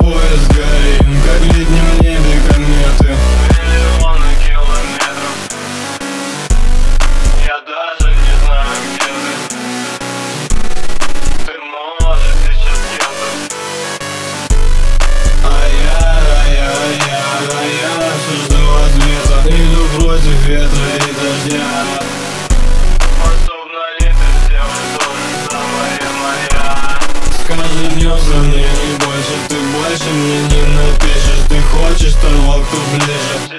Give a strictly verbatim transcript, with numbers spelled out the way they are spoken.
поезд горим, как в летнем небе кометы. Миллионы километров, я даже не знаю, где ты. Ты можешь сейчас где-то. А я, а я, а я, а я все жду ответа. Иду против ветра и дождя. Способна ли ты сделать то же самое, моя? Скажи, днёмся мне не больше, ты больше мне не напишешь. Ты хочешь того, кто ближе.